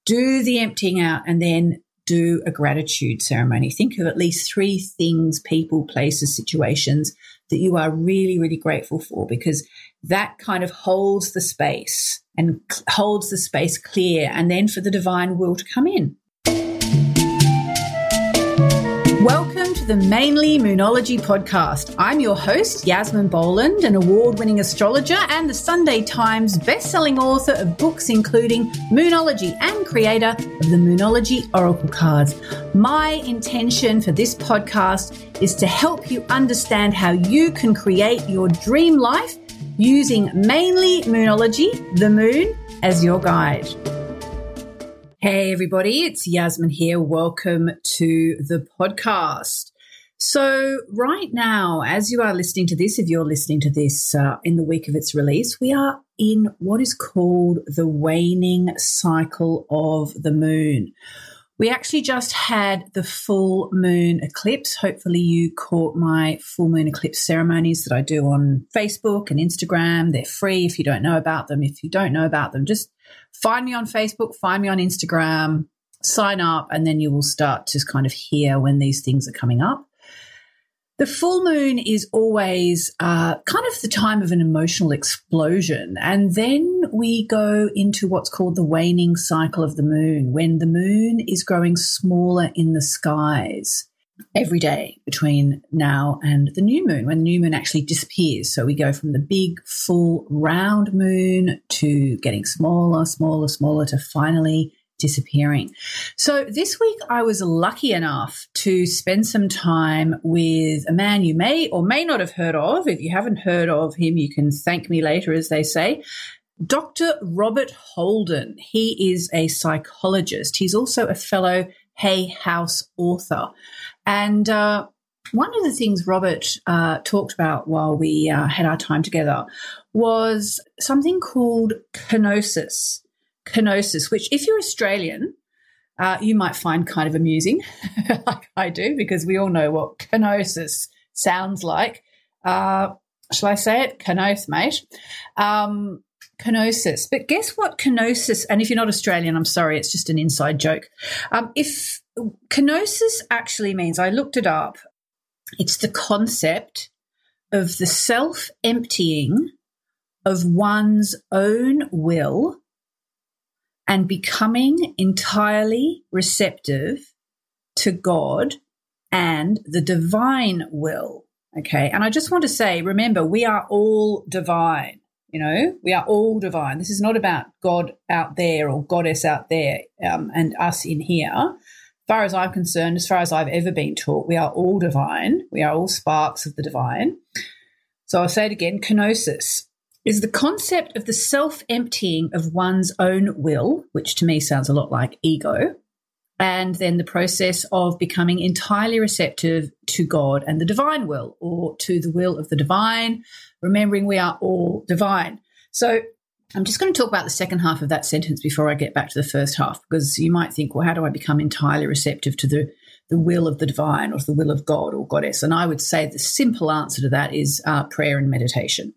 do the emptying out, and then do a gratitude ceremony. Think of at least 3 things, people, places, situations that you are really, really grateful for, because that kind of holds the space and holds the space clear, and then for the divine will to come in. Welcome to the Mainly Moonology podcast. I'm your host, Yasmin Boland, an award-winning astrologer and the Sunday Times best-selling author of books including Moonology and creator of the Moonology Oracle cards. My intention for this podcast is to help you understand how you can create your dream life using mainly Moonology, the moon, as your guide. Hey everybody, it's Yasmin here. Welcome to the podcast. So right now, as you are listening to this, if you're listening to this in the week of its release, we are in what is called the waning cycle of the moon. We actually just had the full moon eclipse. Hopefully you caught my full moon eclipse ceremonies that I do on Facebook and Instagram. They're free if you don't know about them. If you don't know about them, just find me on Facebook, find me on Instagram, sign up, and then you will start to kind of hear when these things are coming up. The full moon is always kind of the time of an emotional explosion. And then we go into what's called the waning cycle of the moon, when the moon is growing smaller in the skies every day between now and the new moon, when the new moon actually disappears. So we go from the big, full, round moon to getting smaller, smaller, smaller to finally disappearing. So this week I was lucky enough to spend some time with a man you may or may not have heard of. If you haven't heard of him, you can thank me later, as they say. Dr. Robert Holden. He is a psychologist. He's also a fellow Hay House author. And one of the things Robert talked about while we had our time together was something called kenosis. Kenosis, which if you're Australian, you might find kind of amusing, like I do, because we all know what kenosis sounds like. Shall I say it? Kenos, mate. Kenosis. But guess what kenosis, and if you're not Australian, I'm sorry, it's just an inside joke. If kenosis actually means, I looked it up, it's the concept of the self-emptying of one's own will and becoming entirely receptive to God and the divine will, okay? And I just want to say, remember, we are all divine, we are all divine. This is not about God out there or goddess out there and us in here. As far as I'm concerned, as far as I've ever been taught, we are all divine. We are all sparks of the divine. So I'll say it again, kenosis is the concept of the self-emptying of one's own will, which to me sounds a lot like ego, and then the process of becoming entirely receptive to God and the divine will, or to the will of the divine, remembering we are all divine. So I'm just going to talk about the second half of that sentence before I get back to the first half, because you might think, well, how do I become entirely receptive to the will of the divine or the will of God or goddess? And I would say the simple answer to that is prayer and meditation.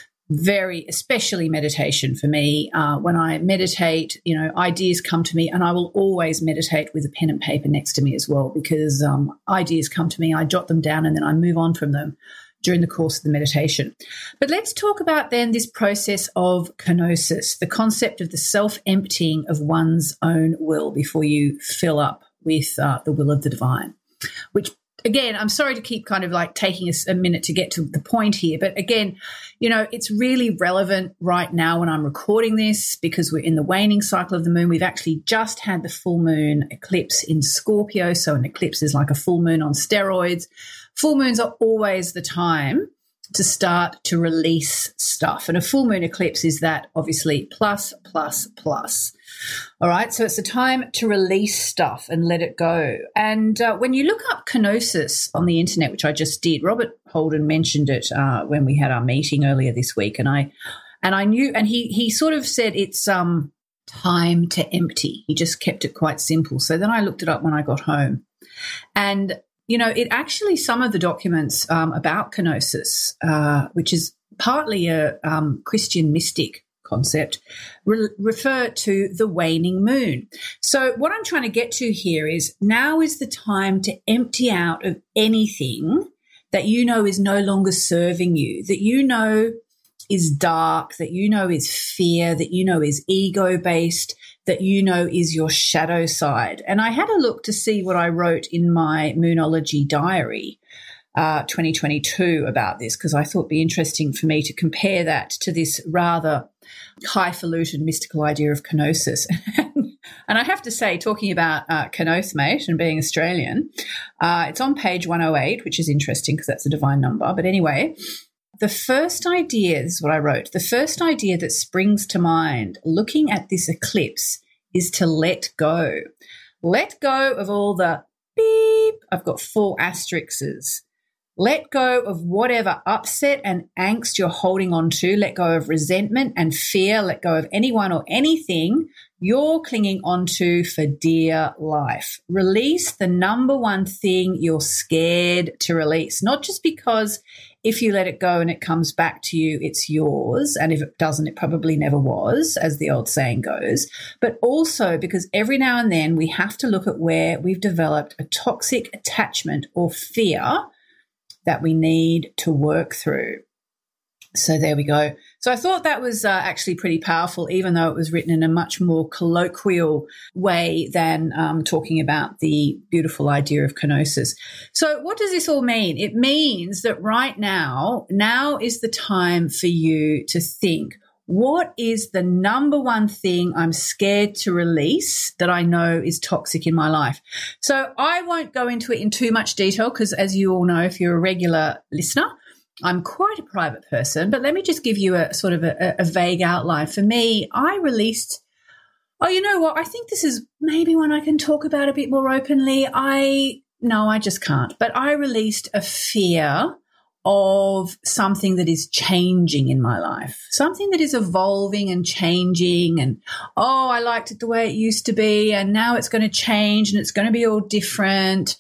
Especially meditation for me. When I meditate, ideas come to me, and I will always meditate with a pen and paper next to me as well, because ideas come to me, I jot them down, and then I move on from them during the course of the meditation. But let's talk about then this process of kenosis, the concept of the self-emptying of one's own will before you fill up with the will of the divine, which again, I'm sorry to keep kind of like taking us a minute to get to the point here. But again, it's really relevant right now when I'm recording this, because we're in the waning cycle of the moon. We've actually just had the full moon eclipse in Scorpio. So an eclipse is like a full moon on steroids. Full moons are always the time to start to release stuff. And a full moon eclipse is that, obviously, plus, plus, plus. All right, so it's the time to release stuff and let it go. And when you look up kenosis on the internet, which I just did, Robert Holden mentioned it when we had our meeting earlier this week, and I knew, and he sort of said it's time to empty. He just kept it quite simple. So then I looked it up when I got home, and it actually, some of the documents about kenosis, which is partly a Christian mystic concept, refer to the waning moon. So what I'm trying to get to here is now is the time to empty out of anything that you know is no longer serving you, that you know is dark, that you know is fear, that you know is ego-based, that you know is your shadow side. And I had a look to see what I wrote in my Moonology diary 2022 about this, because I thought it'd be interesting for me to compare that to this rather highfalutin mystical idea of kenosis. And I have to say, talking about Kenoth, mate, and being Australian, it's on page 108, which is interesting because that's a divine number. But anyway, the first idea, this is what I wrote, the first idea that springs to mind looking at this eclipse is to let go. Let go of all the beep. I've got 4 asterisks. Let go of whatever upset and angst you're holding on to. Let go of resentment and fear. Let go of anyone or anything you're clinging onto for dear life. Release the number one thing you're scared to release, not just because if you let it go and it comes back to you, it's yours. And if it doesn't, it probably never was, as the old saying goes. But also because every now and then we have to look at where we've developed a toxic attachment or fear that we need to work through. So there we go. So I thought that was actually pretty powerful, even though it was written in a much more colloquial way than talking about the beautiful idea of kenosis. So what does this all mean? It means that right now is the time for you to think, what is the number one thing I'm scared to release that I know is toxic in my life? So I won't go into it in too much detail because, as you all know, if you're a regular listener, I'm quite a private person, but let me just give you a sort of a vague outline. For me, I released, you know what, I think this is maybe one I can talk about a bit more openly. No, I just can't. But I released a fear of something that is changing in my life, something that is evolving and changing. And, I liked it the way it used to be, and now it's going to change and it's going to be all different.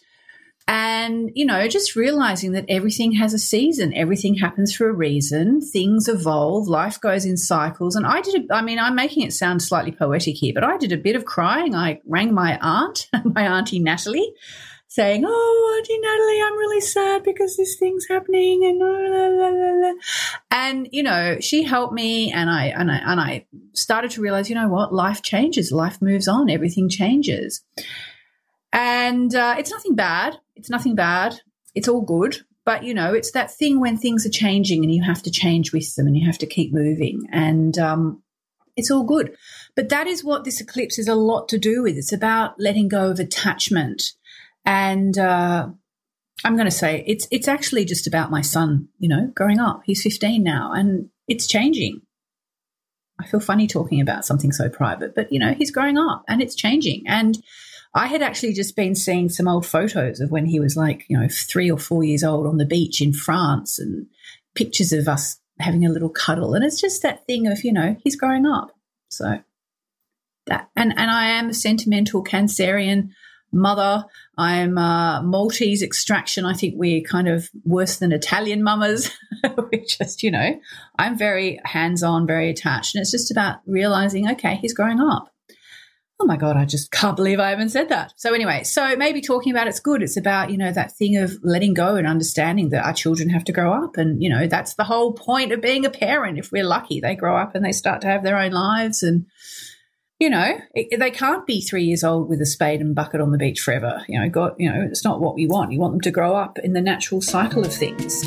And, just realizing that everything has a season, everything happens for a reason, things evolve, life goes in cycles. And I'm making it sound slightly poetic here, but I did a bit of crying. I rang my aunt, my auntie Natalie, saying, Auntie Natalie, I'm really sad because this thing's happening and blah, blah, blah, blah. And, she helped me and I started to realize, you know what, life changes, life moves on, everything changes. And it's nothing bad. It's nothing bad. It's all good. But, it's that thing when things are changing and you have to change with them and you have to keep moving. And it's all good. But that is what this eclipse is a lot to do with. It's about letting go of attachment. And I'm going to say it's actually just about my son, growing up. He's 15 now and it's changing. I feel funny talking about something so private, but, he's growing up and it's changing. And I had actually just been seeing some old photos of when he was 3 or 4 years old on the beach in France and pictures of us having a little cuddle. And it's just that thing of, he's growing up. So that, and I am a sentimental Cancerian mother. I'm Maltese extraction. I think we're kind of worse than Italian mamas. We're just, I'm very hands-on, very attached. And it's just about realizing, okay, he's growing up. Oh, my God, I just can't believe I haven't said that. So anyway, so maybe talking about it's good. It's about, that thing of letting go and understanding that our children have to grow up. And, that's the whole point of being a parent. If we're lucky, they grow up and they start to have their own lives. And, they can't be 3 years old with a spade and bucket on the beach forever. It's not what we want. You want them to grow up in the natural cycle of things.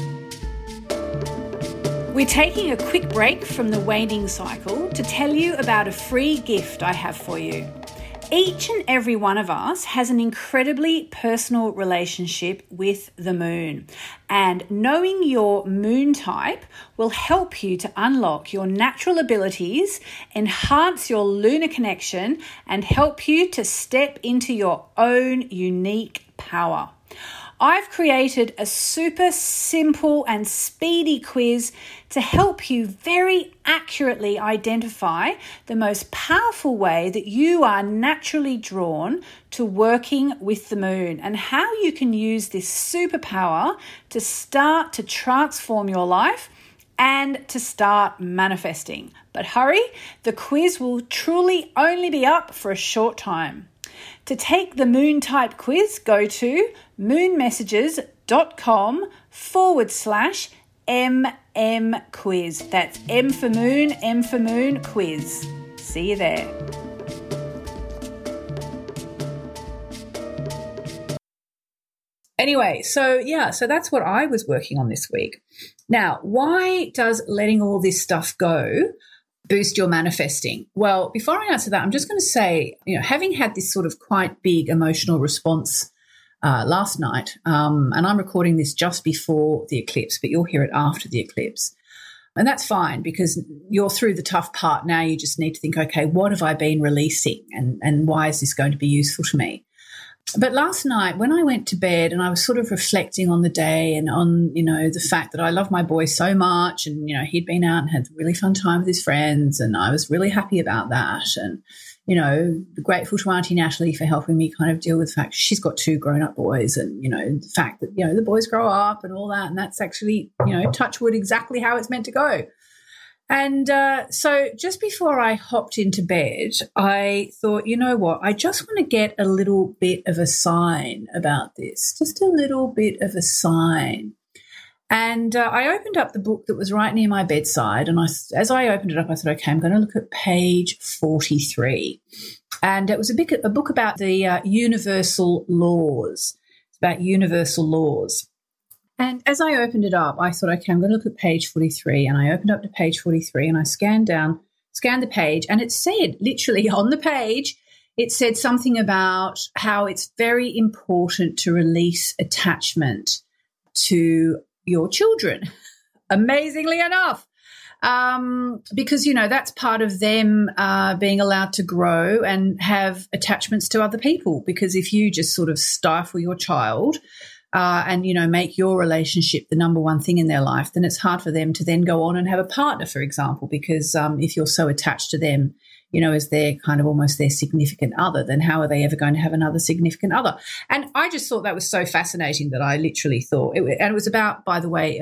We're taking a quick break from the waning cycle to tell you about a free gift I have for you. Each and every one of us has an incredibly personal relationship with the moon, and knowing your moon type will help you to unlock your natural abilities, enhance your lunar connection, and help you to step into your own unique power. I've created a super simple and speedy quiz to help you very accurately identify the most powerful way that you are naturally drawn to working with the moon and how you can use this superpower to start to transform your life and to start manifesting. But hurry, the quiz will truly only be up for a short time. To take the Moon Type quiz, go to moonmessages.com/MM quiz. That's M for moon quiz. See you there. Anyway, so that's what I was working on this week. Now, why does letting all this stuff go boost your manifesting? Well, before I answer that, I'm just going to say, having had this sort of quite big emotional response last night, and I'm recording this just before the eclipse, but you'll hear it after the eclipse. And that's fine because you're through the tough part. Now you just need to think, okay, what have I been releasing and why is this going to be useful to me? But last night when I went to bed and I was sort of reflecting on the day and on, the fact that I love my boy so much and, he'd been out and had a really fun time with his friends and I was really happy about that and, grateful to Auntie Natalie for helping me kind of deal with the fact she's got 2 grown-up boys and, the fact that, the boys grow up and all that and that's actually, touch wood, exactly how it's meant to go. And so just before I hopped into bed, I thought, you know what, I just want to get a little bit of a sign about this, just a little bit of a sign. And I opened up the book that was right near my bedside, and as I opened it up, I thought, okay, I'm going to look at page 43. And it was a book about the universal laws. It's about universal laws. And as I opened it up, I thought, okay, I'm going to look at page 43. And I opened up to page 43 and I scanned the page, and it said, literally on the page, it said something about how it's very important to release attachment to your children, amazingly enough, because, that's part of them being allowed to grow and have attachments to other people. Because if you just sort of stifle your child and, make your relationship the number one thing in their life, then it's hard for them to then go on and have a partner, for example, because if you're so attached to them, as their kind of almost their significant other, then how are they ever going to have another significant other? And I just thought that was so fascinating that I literally thought, and it was about, by the way,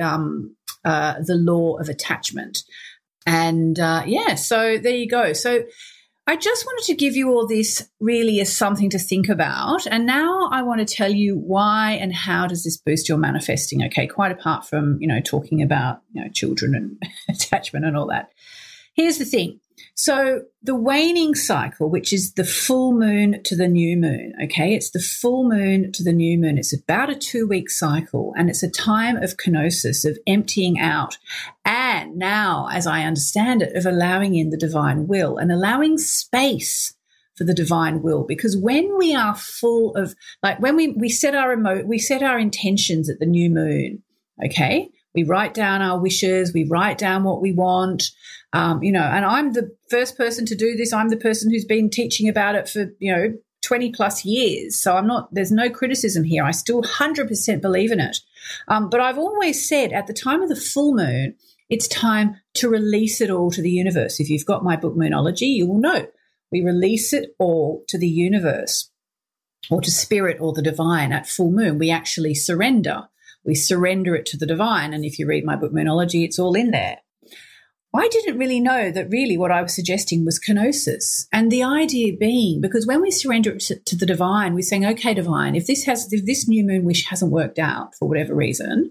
the law of attachment. And so there you go. So I just wanted to give you all this really as something to think about. And now I want to tell you why and how does this boost your manifesting, okay, quite apart from, talking about, children and attachment and all that. Here's the thing. So the waning cycle, which is the full moon to the new moon, okay, it's the full moon to the new moon. It's about a 2-week cycle, and it's a time of kenosis, of emptying out, and now, as I understand it, of allowing in the divine will and allowing space for the divine will. Because when we are full of, like when we set our intentions at the new moon, okay, we write down our wishes, we write down what we want, and I'm the first person to do this. I'm the person who's been teaching about it for, 20 plus years. So there's no criticism here. I still 100% believe in it. But I've always said at the time of the full moon, it's time to release it all to the universe. If you've got my book Moonology, you will know we release it all to the universe or to spirit or the divine at full moon. We actually surrender. We surrender it to the divine. And if you read my book Moonology, it's all in there. I didn't really know that really what I was suggesting was kenosis. And the idea being, because when we surrender it to the divine, we're saying, okay, divine, if this new moon wish hasn't worked out for whatever reason,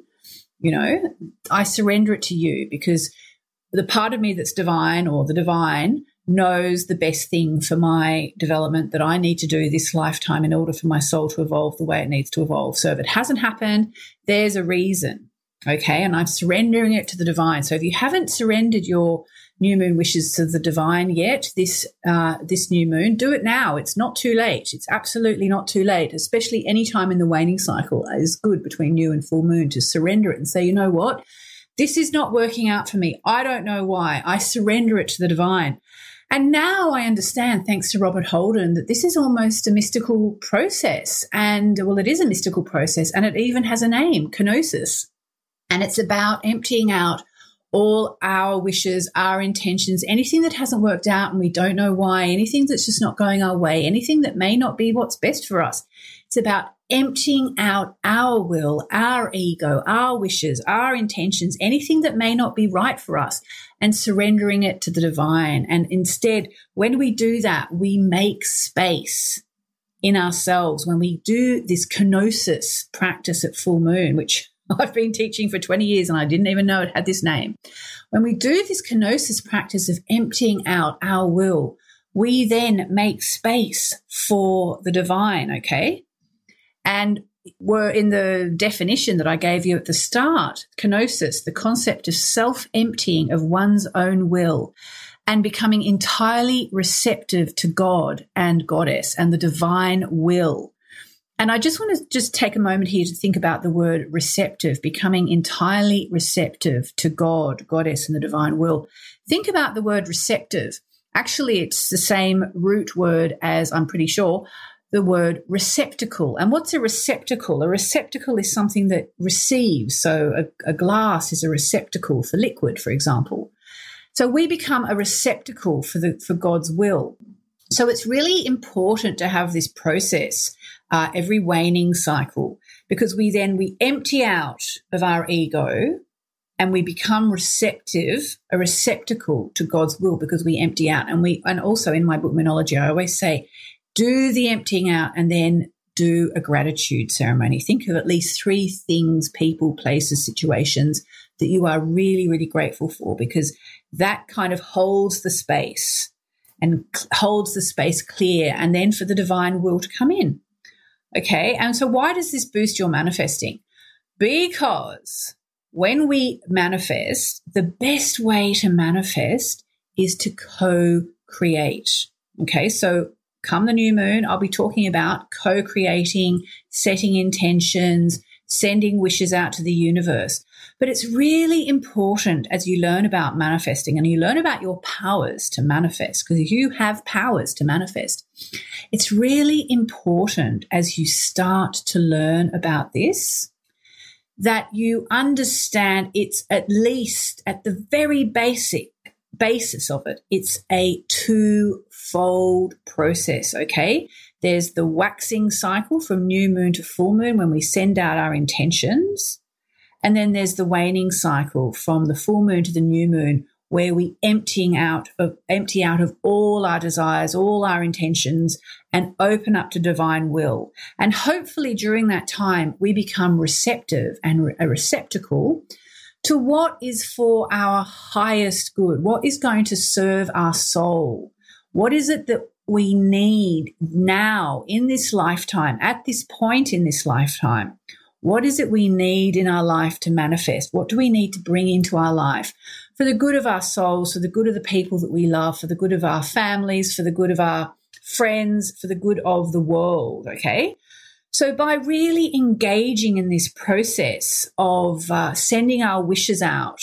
I surrender it to you, because the part of me that's divine or the divine knows the best thing for my development that I need to do this lifetime in order for my soul to evolve the way it needs to evolve. So if it hasn't happened, there's a reason. Okay, and I'm surrendering it to the divine. So if you haven't surrendered your new moon wishes to the divine yet, this new moon, do it now. It's not too late. It's absolutely not too late, especially any time in the waning cycle is good between new and full moon to surrender it and say, you know what, this is not working out for me. I don't know why. I surrender it to the divine. And now I understand, thanks to Robert Holden, that this is almost a mystical process. And, well, it is a mystical process, and it even has a name, kenosis. And it's about emptying out all our wishes, our intentions, anything that hasn't worked out and we don't know why, anything that's just not going our way, anything that may not be what's best for us. It's about emptying out our will, our ego, our wishes, our intentions, anything that may not be right for us, and surrendering it to the divine. And instead, when we do that, we make space in ourselves. When we do this kenosis practice at full moon, which I've been teaching for 20 years and I didn't even know it had this name. When we do this kenosis practice of emptying out our will, we then make space for the divine, okay? And we're in the definition that I gave you at the start, kenosis, the concept of self-emptying of one's own will and becoming entirely receptive to God and Goddess and the divine will. And I just want to take a moment here to think about the word receptive, becoming entirely receptive to God, Goddess, and the divine will. Think about the word receptive. Actually, it's the same root word as, I'm pretty sure, the word receptacle. And what's a receptacle? A receptacle is something that receives. So a glass is a receptacle for liquid, for example. So we become a receptacle for God's will. So it's really important to have this process every waning cycle, because we empty out of our ego and we become receptive, a receptacle to God's will, because we empty out. And also in my book, Moonology, I always say, do the emptying out and then do a gratitude ceremony. Think of at least 3 things, people, places, situations that you are really, really grateful for, because that kind of holds the space and holds the space clear, and then for the divine will to come in. Okay, and so why does this boost your manifesting? Because when we manifest, the best way to manifest is to co-create. Okay, so come the new moon, I'll be talking about co-creating, setting intentions, sending wishes out to the universe. But it's really important as you learn about manifesting and you learn about your powers to manifest, because you have powers to manifest. It's really important as you start to learn about this that you understand it's at least at the very basis of it, it's a 2-fold process, okay? There's the waxing cycle from new moon to full moon when we send out our intentions. And then there's the waning cycle from the full moon to the new moon, where we empty out of all our desires, all our intentions, and open up to divine will. And hopefully during that time, we become receptive and a receptacle to what is for our highest good, what is going to serve our soul. What is it that we need now in this lifetime, at this point in this lifetime? What is it we need in our life to manifest? What do we need to bring into our life for the good of our souls, for the good of the people that we love, for the good of our families, for the good of our friends, for the good of the world, okay? So by really engaging in this process of sending our wishes out,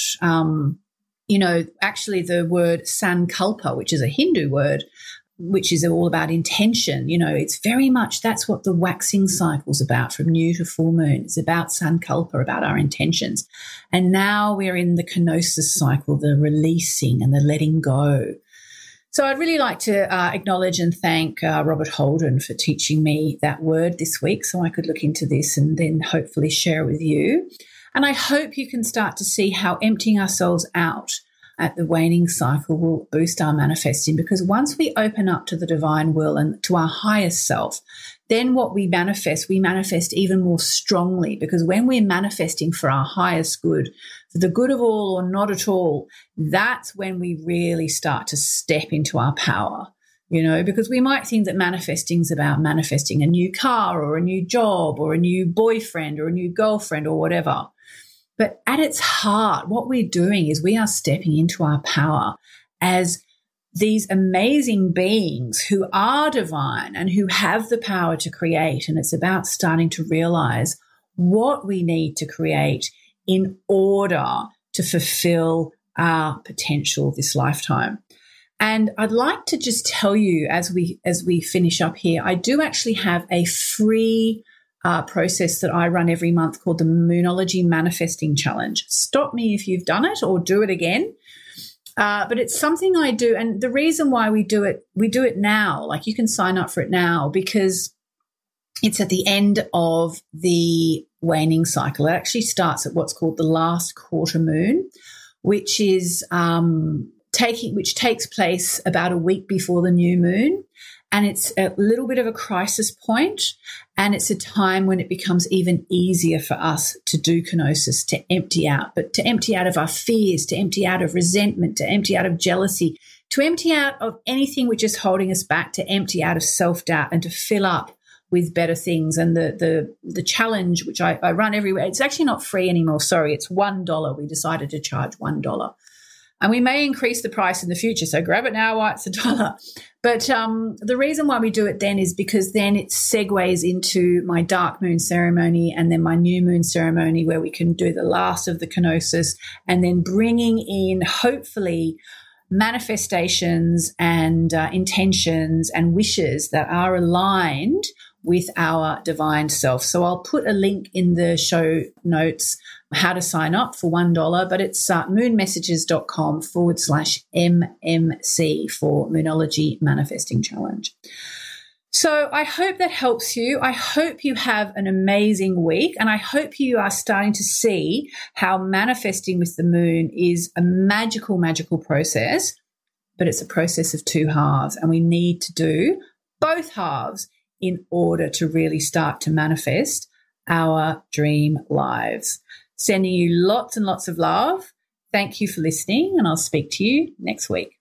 actually the word sankalpa, which is a Hindu word, which is all about intention. It's very much, that's what the waxing cycle's about, from new to full moon. It's about sankalpa, about our intentions. And now we're in the kenosis cycle, the releasing and the letting go. So I'd really like to acknowledge and thank Robert Holden for teaching me that word this week, so I could look into this and then hopefully share with you. And I hope you can start to see how emptying ourselves out at the waning cycle will boost our manifesting, because once we open up to the divine will and to our highest self, then what we manifest even more strongly, because when we're manifesting for our highest good, for the good of all or not at all, that's when we really start to step into our power, because we might think that manifesting is about manifesting a new car or a new job or a new boyfriend or a new girlfriend or whatever. But at its heart, what we're doing is we are stepping into our power as these amazing beings who are divine and who have the power to create. And it's about starting to realize what we need to create in order to fulfill our potential this lifetime. And I'd like to just tell you as we finish up here, I do actually have a free process that I run every month called the Moonology Manifesting Challenge. Stop me if you've done it or do it again. But it's something I do. And the reason why we do it now, like you can sign up for it now, because it's at the end of the waning cycle. It actually starts at what's called the last quarter moon, which is which takes place about a week before the new moon. And it's a little bit of a crisis point, and it's a time when it becomes even easier for us to do kenosis, to empty out, but to empty out of our fears, to empty out of resentment, to empty out of jealousy, to empty out of anything which is holding us back, to empty out of self-doubt, and to fill up with better things. And the challenge, which I run everywhere, it's actually not free anymore. Sorry, it's $1. We decided to charge $1. And we may increase the price in the future, so grab it now while it's $1. But the reason why we do it then is because then it segues into my dark moon ceremony and then my new moon ceremony, where we can do the last of the kenosis, and then bringing in, hopefully, manifestations and intentions and wishes that are aligned with our divine self. So I'll put a link in the show notes how to sign up for $1, but it's moonmessages.com/MMC for Moonology Manifesting Challenge. So I hope that helps you. I hope you have an amazing week, and I hope you are starting to see how manifesting with the moon is a magical, magical process, but it's a process of two halves, and we need to do both halves in order to really start to manifest our dream lives. Sending you lots and lots of love. Thank you for listening, and I'll speak to you next week.